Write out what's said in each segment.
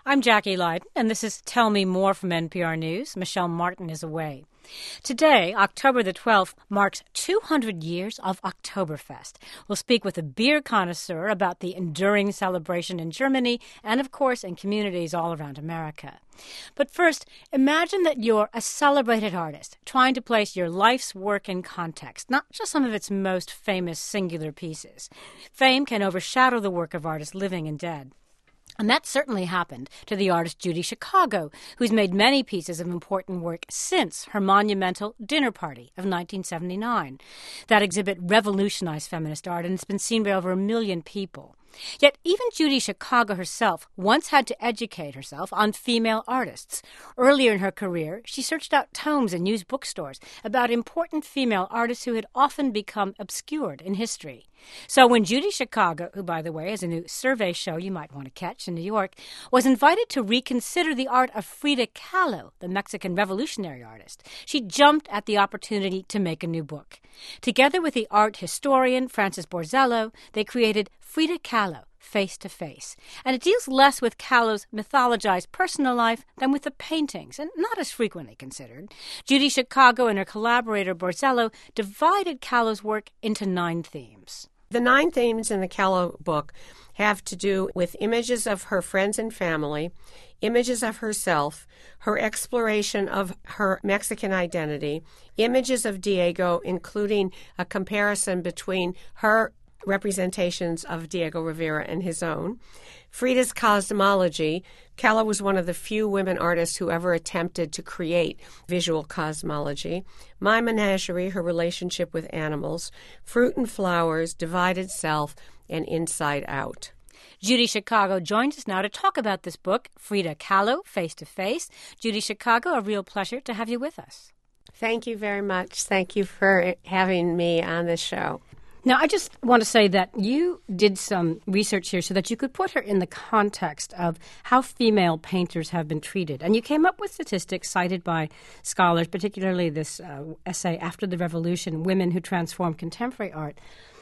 I'm Jackie Leiden, and this is Tell Me More from NPR News. Michelle Martin is away. Today, October the 12th, marks 200 years of Oktoberfest. We'll speak with a beer connoisseur about the enduring celebration in Germany and, of course, in communities all around America. But first, imagine that you're a celebrated artist trying to place your life's work in context, not just some of its most famous singular pieces. Fame can overshadow the work of artists living and dead. And that certainly happened to the artist Judy Chicago, who's made many pieces of important work since her monumental Dinner Party of 1979. That exhibit revolutionized feminist art, and it's been seen by over 1 million people. Yet even Judy Chicago herself once had to educate herself on female artists. Earlier in her career, she searched out tomes and used bookstores about important female artists who had often become obscured in history. So when Judy Chicago, who, by the way, has a new survey show you might want to catch in New York, was invited to reconsider the art of Frida Kahlo, the Mexican revolutionary artist, she jumped at the opportunity to make a new book. Together with the art historian Frances Borzello, they created Frida Kahlo, Face to Face. And it deals less with Kahlo's mythologized personal life than with the paintings, and not as frequently considered. Judy Chicago and her collaborator Borzello divided Kahlo's work into 9 themes. The 9 themes in the Kahlo book have to do with images of her friends and family, images of herself, her exploration of her Mexican identity, images of Diego, including a comparison between her representations of Diego Rivera and his own, Frida's cosmology. Kahlo was one of the few women artists who ever attempted to create visual cosmology. My Menagerie, her relationship with animals, Fruit and Flowers, Divided Self, and Inside Out. Judy Chicago joins us now to talk about this book, Frida Kahlo, Face to Face. Judy Chicago, a real pleasure to have you with us. Thank you very much. Thank you for having me on this show. Now, I just want to say that you did some research here so that you could put her in the context of how female painters have been treated. And you came up with statistics cited by scholars, particularly this essay, After the Revolution, Women Who Transformed Contemporary Art.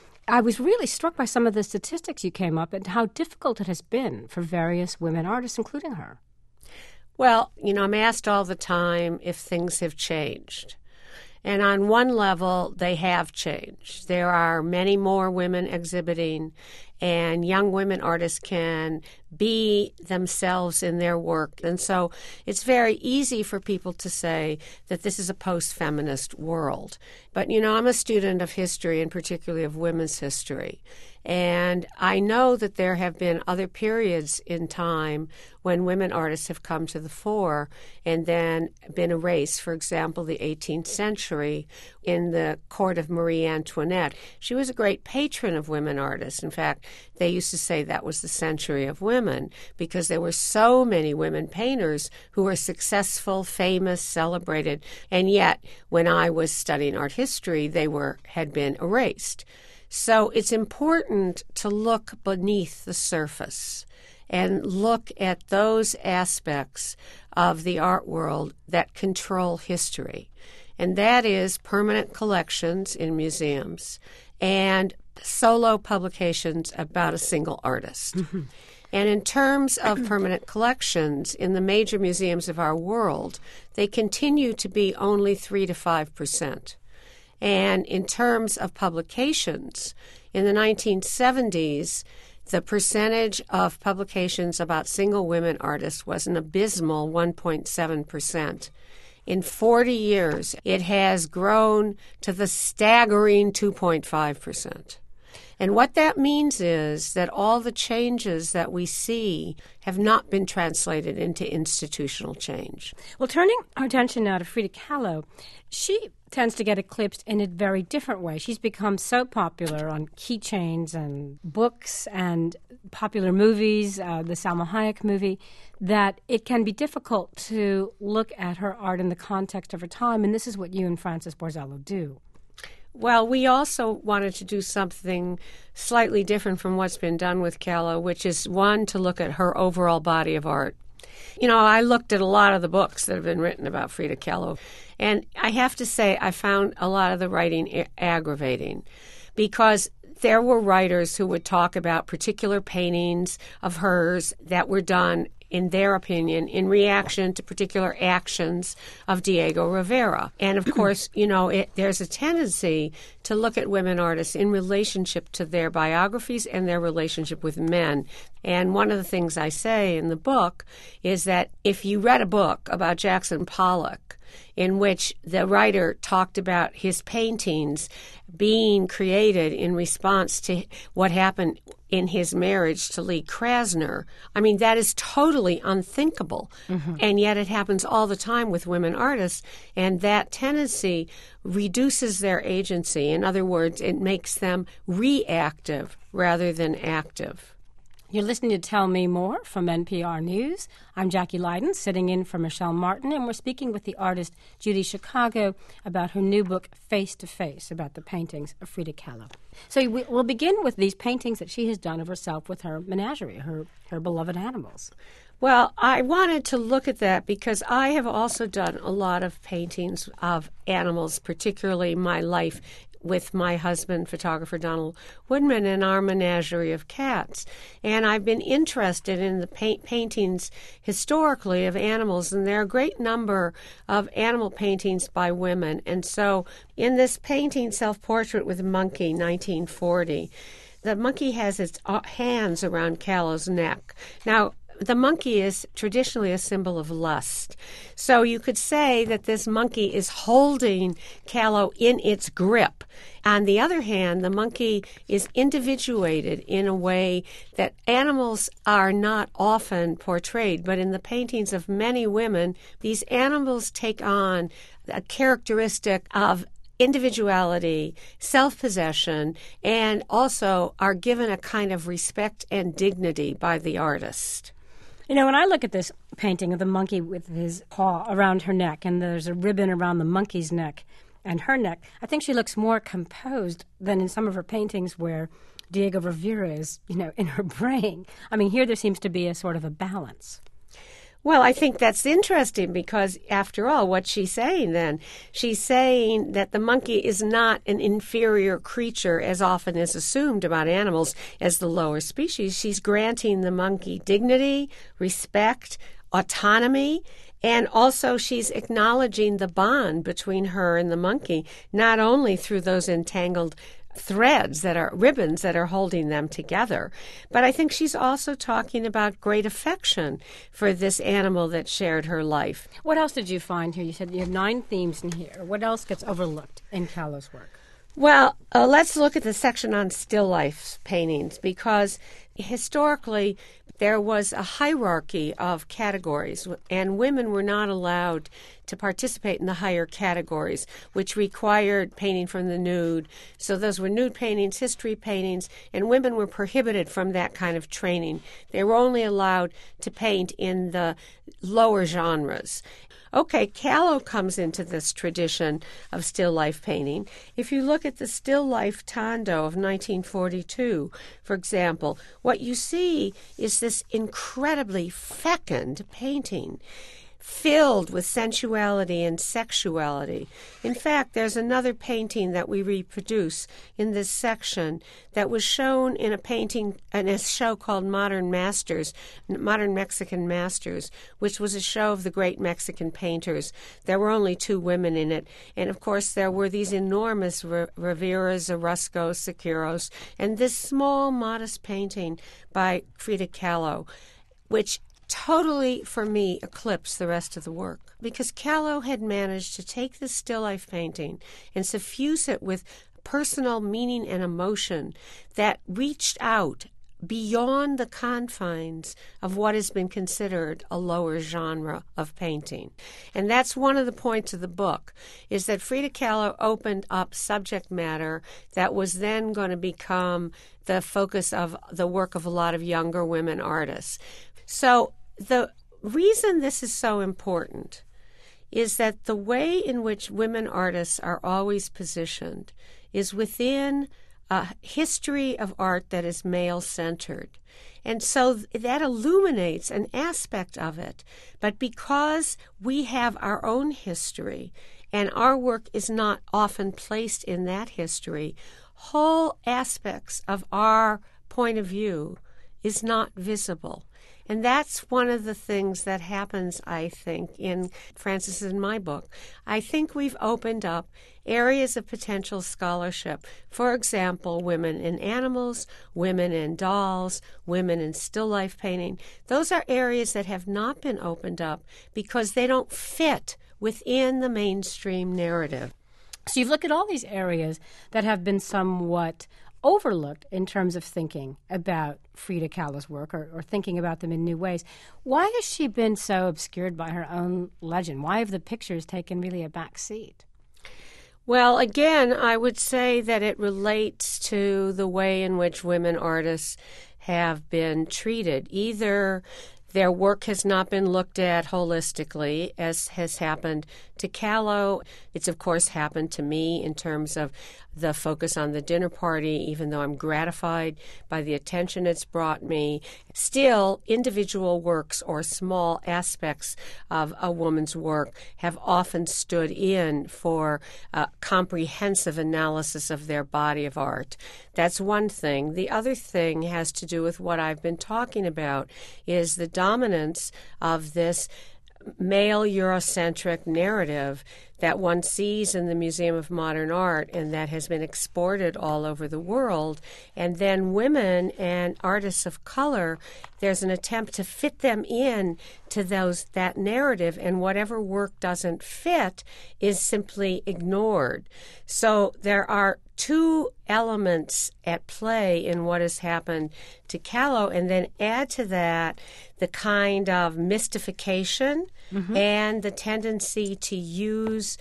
I was really struck by some of the statistics you came up and how difficult it has been for various women artists, including her. Well, I'm asked all the time if things have changed. And on one level, they have changed. There are many more women exhibiting, and young women artists can be themselves in their work. And so it's very easy for people to say that this is a post-feminist world. But, I'm a student of history, and particularly of women's history. And I know that there have been other periods in time when women artists have come to the fore and then been erased. For example, the 18th century in the court of Marie Antoinette. She was a great patron of women artists. In fact, they used to say that was the century of women because there were so many women painters who were successful, famous, celebrated. And yet, when I was studying art history, they had been erased. So it's important to look beneath the surface and look at those aspects of the art world that control history. And that is permanent collections in museums and solo publications about a single artist. Mm-hmm. And in terms of permanent collections in the major museums of our world, they continue to be only 3 to 5%. And in terms of publications, in the 1970s, the percentage of publications about single women artists was an abysmal 1.7%. In 40 years, it has grown to the staggering 2.5%. And what that means is that all the changes that we see have not been translated into institutional change. Well, turning our attention now to Frida Kahlo, she tends to get eclipsed in a very different way. She's become so popular on keychains and books and popular movies, the Salma Hayek movie, that it can be difficult to look at her art in the context of her time, and this is what you and Frances Borzello do. Well, we also wanted to do something slightly different from what's been done with Kahlo, which is, one, to look at her overall body of art. I looked at a lot of the books that have been written about Frida Kahlo, and I have to say I found a lot of the writing aggravating because there were writers who would talk about particular paintings of hers that were done in their opinion, in reaction to particular actions of Diego Rivera. And of course, there's a tendency to look at women artists in relationship to their biographies and their relationship with men. And one of the things I say in the book is that if you read a book about Jackson Pollock, in which the writer talked about his paintings being created in response to what happened in his marriage to Lee Krasner. I mean, that is totally unthinkable. Mm-hmm. And yet it happens all the time with women artists, and that tendency reduces their agency. In other words, it makes them reactive rather than active. You're listening to Tell Me More from NPR News. I'm Jackie Leiden, sitting in for Michelle Martin, and we're speaking with the artist Judy Chicago about her new book, Face to Face, about the paintings of Frida Kahlo. So we'll begin with these paintings that she has done of herself with her menagerie, her beloved animals. Well, I wanted to look at that because I have also done a lot of paintings of animals, particularly my life with my husband, photographer Donald Woodman, and our menagerie of cats. And I've been interested in the paintings historically of animals, and there are a great number of animal paintings by women. And so in this painting, Self-Portrait with a Monkey, 1940, the monkey has its hands around Kahlo's neck. Now, the monkey is traditionally a symbol of lust. So you could say that this monkey is holding Kahlo in its grip. On the other hand, the monkey is individuated in a way that animals are not often portrayed. But in the paintings of many women, these animals take on a characteristic of individuality, self-possession, and also are given a kind of respect and dignity by the artist. When I look at this painting of the monkey with his paw around her neck, and there's a ribbon around the monkey's neck and her neck, I think she looks more composed than in some of her paintings where Diego Rivera is, in her brain. I mean, here there seems to be a sort of a balance. Well, I think that's interesting because, after all, what's she saying then? She's saying that the monkey is not an inferior creature, as often is assumed about animals, as the lower species. She's granting the monkey dignity, respect, autonomy, and also she's acknowledging the bond between her and the monkey, not only through those entangled ribbons that are holding them together. But I think she's also talking about great affection for this animal that shared her life. What else did you find here? You said you have 9 themes in here. What else gets overlooked in Kahlo's work? Well, let's look at the section on still life paintings, because historically there was a hierarchy of categories, and women were not allowed to participate in the higher categories, which required painting from the nude. So those were nude paintings, history paintings, and women were prohibited from that kind of training. They were only allowed to paint in the lower genres. Okay, Kahlo comes into this tradition of still life painting. If you look at the still life Tondo of 1942, for example, what you see is this incredibly fecund painting filled with sensuality and sexuality. In fact, there's another painting that we reproduce in this section that was shown in a show called Modern Mexican Masters, which was a show of the great Mexican painters. There were only 2 women in it, and of course there were these enormous Riveras, Orozcos, Siqueiros, and this small, modest painting by Frida Kahlo, which totally, for me, eclipsed the rest of the work, because Kahlo had managed to take this still life painting and suffuse it with personal meaning and emotion that reached out beyond the confines of what has been considered a lower genre of painting. And that's one of the points of the book, is that Frida Kahlo opened up subject matter that was then going to become the focus of the work of a lot of younger women artists. So the reason this is so important is that the way in which women artists are always positioned is within a history of art that is male-centered. And so that illuminates an aspect of it. But because we have our own history and our work is not often placed in that history, whole aspects of our point of view is not visible. And that's one of the things that happens, I think, in Frances and my book. I think we've opened up areas of potential scholarship. For example, women in animals, women in dolls, women in still life painting. Those are areas that have not been opened up because they don't fit within the mainstream narrative. So you've looked at all these areas that have been somewhat overlooked in terms of thinking about Frida Kahlo's work or thinking about them in new ways. Why has she been so obscured by her own legend? Why have the pictures taken really a back seat? Well, again, I would say that it relates to the way in which women artists have been treated. Either their work has not been looked at holistically, as has happened to Kahlo. It's, of course, happened to me in terms of the focus on the dinner party, even though I'm gratified by the attention it's brought me. Still, individual works or small aspects of a woman's work have often stood in for a comprehensive analysis of their body of art. That's one thing. The other thing has to do with what I've been talking about, is the dominance of this male Eurocentric narrative that one sees in the Museum of Modern Art and that has been exported all over the world. And then women and artists of color, there's an attempt to fit them in to that narrative, and whatever work doesn't fit is simply ignored. So there are two elements at play in what has happened to Kahlo, and then add to that the kind of mystification and the tendency to use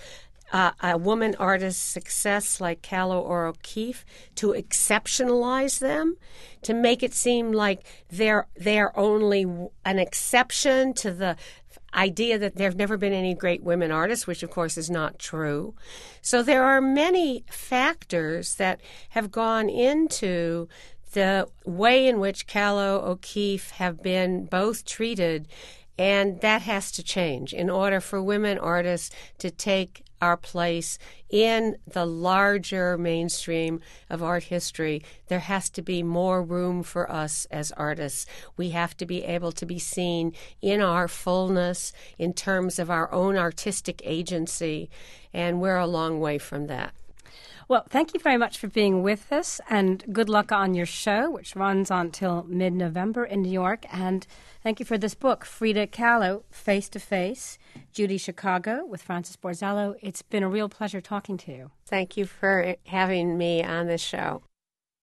a woman artist's success like Kahlo or O'Keeffe to exceptionalize them, to make it seem like they're only an exception to the idea that there have never been any great women artists, which of course is not true. So there are many factors that have gone into the way in which Kahlo, O'Keeffe have been both treated, and that has to change in order for women artists to take our place in the larger mainstream of art history. There has to be more room for us as artists. We have to be able to be seen in our fullness in terms of our own artistic agency, and we're a long way from that. Well, thank you very much for being with us, and good luck on your show, which runs until mid-November in New York. And thank you for this book, Frida Kahlo, Face to Face, Judy Chicago with Frances Borzello. It's been a real pleasure talking to you. Thank you for having me on this show.